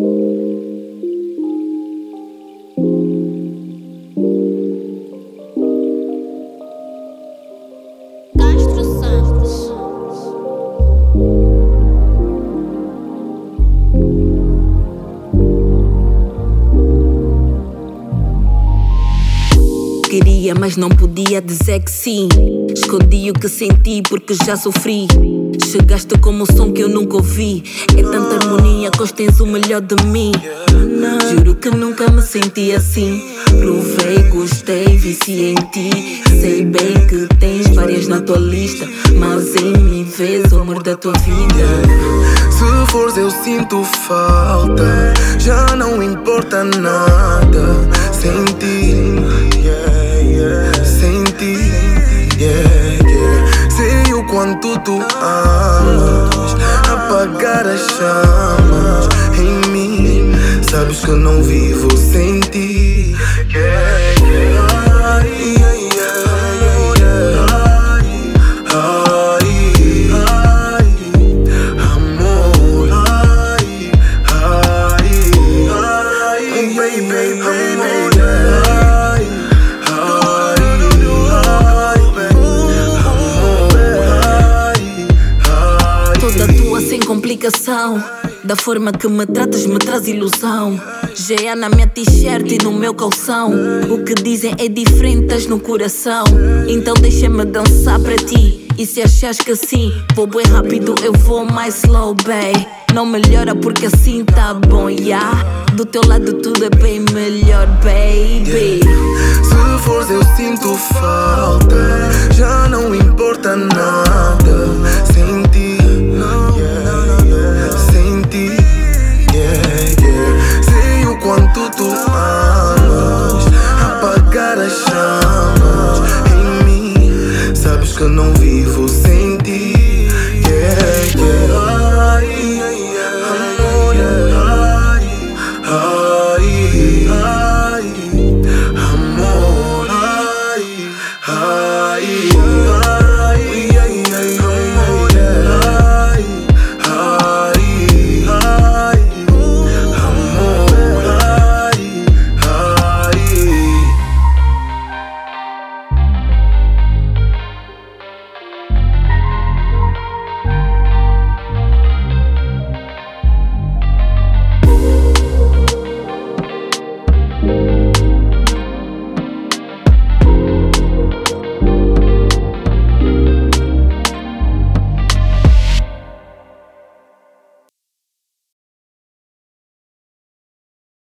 Queria, mas não podia dizer que sim. Escondi o que senti porque já sofri. Chegaste como um som que eu nunca ouvi. É tanta harmonia que hoje tens o melhor de mim. Juro que nunca me senti assim. Provei, gostei, viciei em ti. Sei bem que tens várias na tua lista, mas em mim vês o amor da tua vida. Se fores eu sinto falta. Já não importa nada sem ti. Sem ti, sei o quanto tu amas. Apagar as chamas em mim. Sabes que não vivo sem ti. Sem complicação, da forma que me tratas me traz ilusão. GA na minha t-shirt e no meu calção. O que dizem é diferente, estás no coração. Então deixa-me dançar para ti. E se achas que sim, vou bem rápido, eu vou mais slow, babe. Não melhora porque assim tá bom, yeah. Do teu lado tudo é bem melhor, baby. Se fores eu sinto falta. Já não importa nada